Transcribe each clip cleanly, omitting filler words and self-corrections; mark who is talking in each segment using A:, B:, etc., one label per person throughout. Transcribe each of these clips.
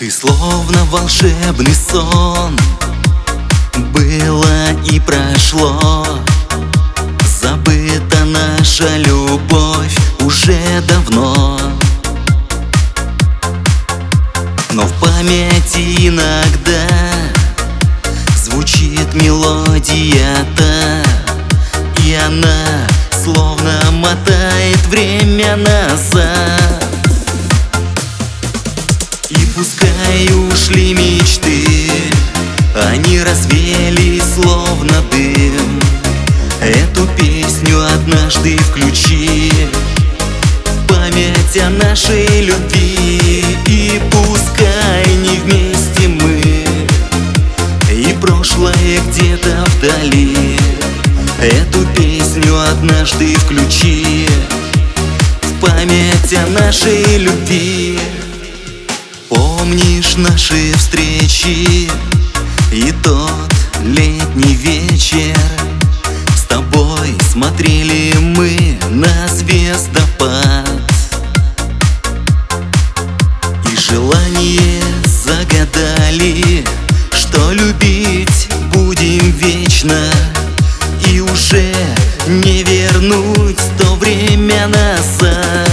A: Ты словно волшебный сон, было и прошло. Забыта наша любовь уже давно, но в памяти иногда звучит мелодия-то, и она словно мотает время назад. И пускай ушли мечты, они развеялись словно дым. Эту песню однажды включи в память о нашей любви. И пускай не вместе мы, и прошлое где-то вдали, эту песню однажды включи в память о нашей любви. Помнишь наши встречи и тот летний вечер? С тобой смотрели мы на звездопад, и желание загадали, что любить будем вечно, и уже не вернуть то время назад.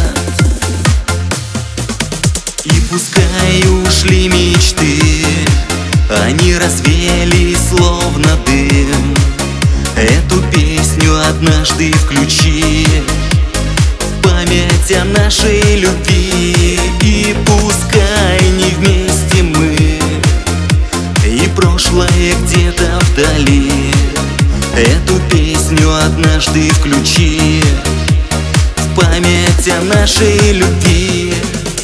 A: И пускай ушли мечты, они развеялись словно дым. Эту песню однажды включи в память о нашей любви. И пускай не вместе мы, и прошлое где-то вдали, эту песню однажды включи в память о нашей любви.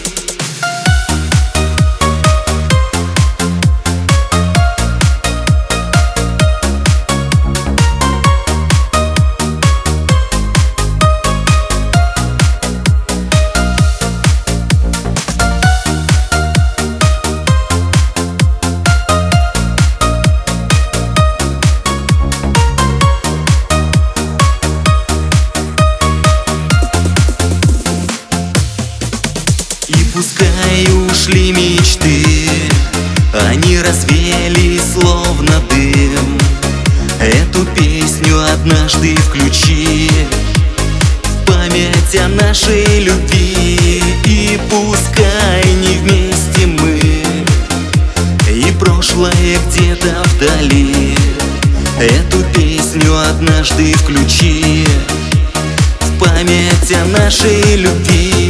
A: И пускай ушли мечты, они развеялись словно дым. Эту песню однажды включи в память о нашей любви. И пускай не вместе мы, и прошлое где-то вдали, эту песню однажды включи в память о нашей любви.